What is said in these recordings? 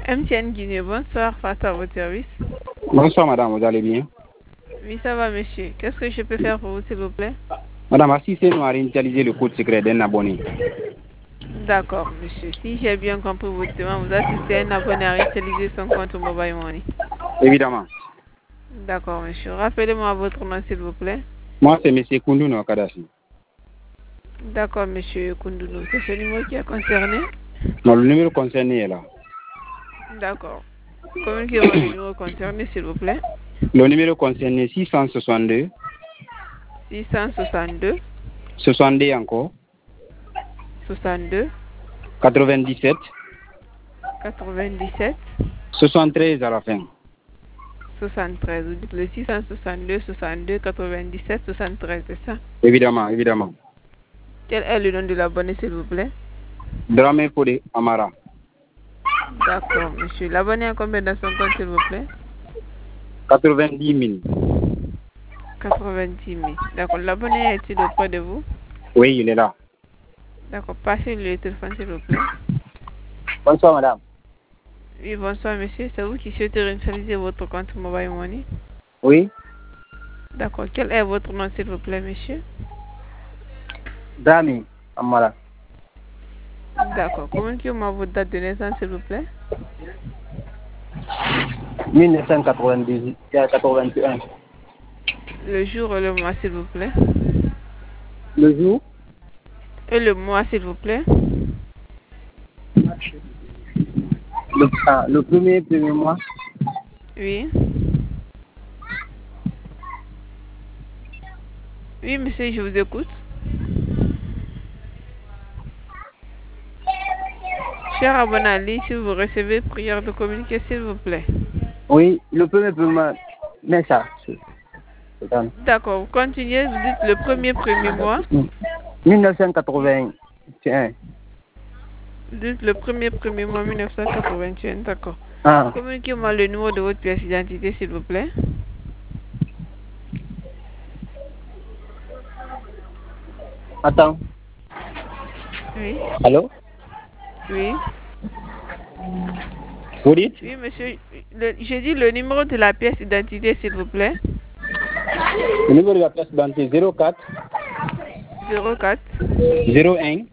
MTN Guinée, bonsoir, face à votre service. Bonsoir madame, vous allez bien? Oui, ça va monsieur. Qu'est-ce que je peux faire pour vous s'il vous plaît? Madame, assistez nous à réinitialiser le code secret d'un abonné. D'accord monsieur. Si j'ai bien compris votre demande, vous assistez un abonné à réutiliser son compte Mobile Money. Évidemment. D'accord monsieur. Rappelez-moi votre nom s'il vous plaît. Moi c'est monsieur Koundouno Kadashi. D'accord monsieur Koundounou. C'est ce numéro qui est concerné? Non, le numéro concerné est là. D'accord. Communiquez-moi le numéro concerné s'il vous plaît. Le numéro concerné 662 662 62 encore 62 97 97 73 à la fin. 73. Vous dites le 662 62 97 73, c'est ça? Évidemment, évidemment. Quel est le nom de l'abonné s'il vous plaît? Dramé Fodé Amara. D'accord monsieur. L'abonné a combien dans son compte s'il vous plaît? 90 000. 90 000. D'accord. L'abonné est-il auprès de vous? Oui, il est là. D'accord. Passez le téléphone s'il vous plaît. Bonsoir madame. Oui, bonsoir monsieur. C'est vous qui souhaitez réinitialiser votre compte Mobile Money? Oui. D'accord. Quel est votre nom s'il vous plaît monsieur? Dami Amara. D'accord. Communiquez-moi votre date de naissance s'il vous plaît. 1998 81. Le jour et le mois s'il vous plaît. Le jour? Et le mois s'il vous plaît. Le premier mois? Oui. Oui monsieur, je vous écoute. Cher abonné, si vous recevez prière de communiquer s'il vous plaît. Oui, le premier mois. Mais ça. D'accord, vous continuez, vous dites le premier mois. 1981. Vous dites le premier mois 1981, d'accord. Ah. Communiquez-moi le numéro de votre pièce d'identité s'il vous plaît. Attends. Oui. Allô? Oui. Vous dites? Oui monsieur, j'ai dit le numéro de la pièce d'identité s'il vous plaît. Le numéro de la pièce d'identité 04 04 01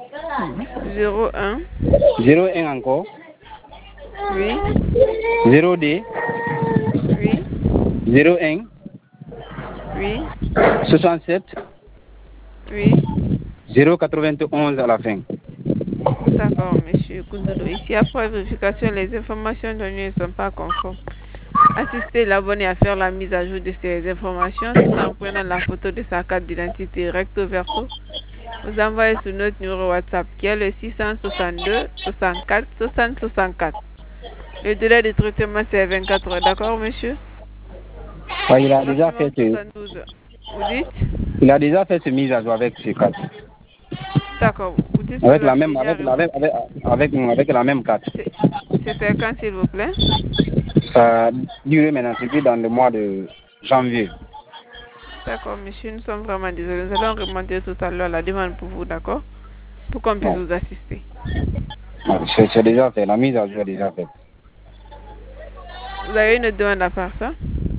01 01 encore. Oui. 02 Oui. 01 Oui. 67 Oui. 091 à la fin. D'accord, monsieur Koundoudou. Ici, après vérification, les informations données ne sont pas conformes. Assistez l'abonné à faire la mise à jour de ces informations tout en prenant la photo de sa carte d'identité recto verso. Vous envoyez sur notre numéro WhatsApp qui est le 662 64 60 64. Le délai de traitement c'est 24 heures. D'accord, monsieur? Ouais, il a déjà fait ce... 72 heures. Vous dites? Il a déjà fait ce mise à jour avec ce carte. D'accord. Vous dites que Avec vous la avez même, déjà avec la même carte. C'était quand, s'il vous plaît? Ça a duré maintenant, c'était dans le mois de janvier. D'accord, monsieur, nous sommes vraiment désolés. Nous allons remonter tout à l'heure la demande pour vous, d'accord? Pour qu'on puisse vous assister. C'est déjà fait, la mise à jour est déjà faite. Vous avez une demande à faire ça?